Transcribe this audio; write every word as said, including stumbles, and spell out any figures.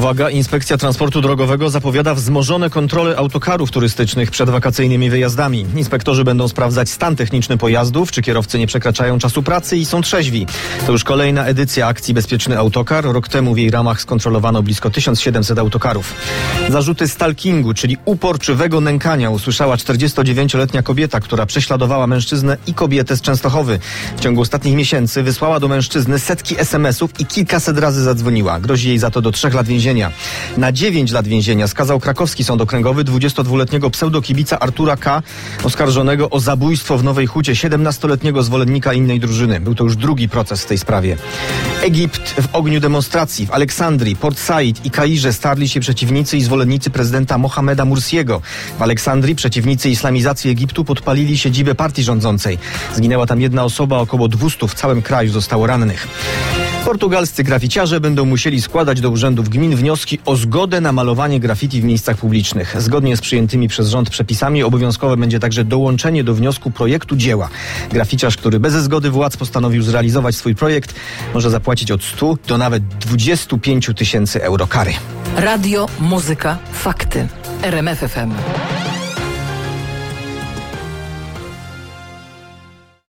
Uwaga, Inspekcja Transportu Drogowego zapowiada wzmożone kontrole autokarów turystycznych przed wakacyjnymi wyjazdami. Inspektorzy będą sprawdzać stan techniczny pojazdów, czy kierowcy nie przekraczają czasu pracy i są trzeźwi. To już kolejna edycja akcji Bezpieczny Autokar. Rok temu w jej ramach skontrolowano blisko tysiąc siedemset autokarów. Zarzuty stalkingu, czyli uporczywego nękania, usłyszała czterdziestodziewięcioletnia kobieta, która prześladowała mężczyznę i kobietę z Częstochowy. W ciągu ostatnich miesięcy wysłała do mężczyzny setki es em esów i kilkaset razy zadzwoniła. Grozi jej za to do trzech lat więzienia. Na dziewięć lat więzienia skazał krakowski sąd okręgowy dwudziestodwuletniego pseudokibica Artura K., oskarżonego o zabójstwo w Nowej Hucie siedemnastoletniego zwolennika innej drużyny. Był to już drugi proces w tej sprawie. Egipt w ogniu demonstracji. W Aleksandrii, Port Said i Kairze starli się przeciwnicy i zwolennicy prezydenta Mohameda Mursiego. W Aleksandrii przeciwnicy islamizacji Egiptu podpalili siedzibę partii rządzącej. Zginęła tam jedna osoba, około dwustu w całym kraju zostało rannych. Portugalscy graficiarze będą musieli składać do urzędów gmin wnioski o zgodę na malowanie graffiti w miejscach publicznych. Zgodnie z przyjętymi przez rząd przepisami obowiązkowe będzie także dołączenie do wniosku projektu dzieła. Graficiarz, który bez zgody władz postanowił zrealizować swój projekt, może zapłacić od stu do nawet dwudziestu pięciu tysięcy euro kary. Radio, muzyka, fakty. R M F F M.